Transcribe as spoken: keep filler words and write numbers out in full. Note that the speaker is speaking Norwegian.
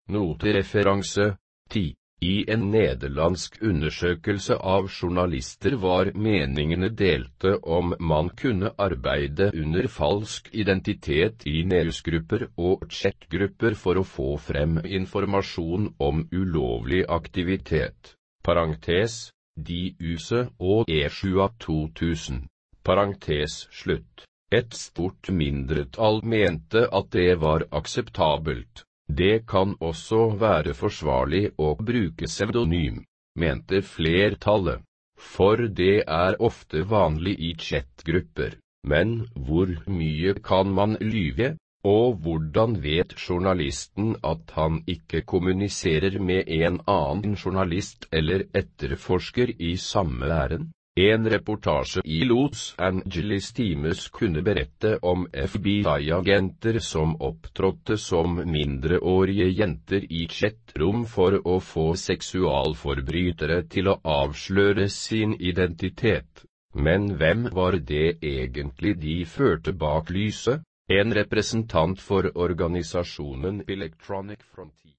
Notereferanse ti. I en nederlandsk undersøkelse av journalister var meningene delte om man kunne arbeide under falsk identitet i newsgrupper og chatgrupper for å få frem informasjon om ulovlig aktivitet. Parentes, D U S E og E sju av to tusen. Parentes slutt. Et stort mindretall mente at det var akseptabelt. Det kan også være forsvarlig å bruke pseudonym, mente flertallet, for det er ofte vanlig i chatgrupper. Men hvor mye kan man lyve, og hvordan vet journalisten at han ikke kommuniserer med en annen journalist eller etterforsker i samme ærend? En reportasje i Los Angeles Times kunne berette om F B I-agenter som opptrådte som mindreårige jenter i chatrom for å få seksualforbrytere til å avsløre sin identitet. Men hvem var det egentlig de førte bak lyset? En representant for organisasjonen Electronic Frontier